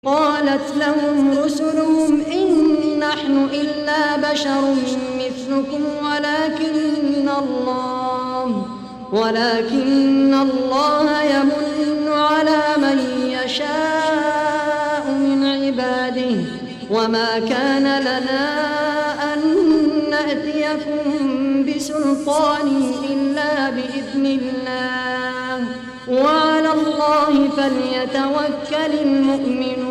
قالت لهم رسلهم إن نحن إلا بشر مثلكم ولكن الله يمن على من يشاء من عباده وما كان لنا أن نأتيكم بسلطان إلا بإذن الله وعلى الله فليتوكل المؤمنون.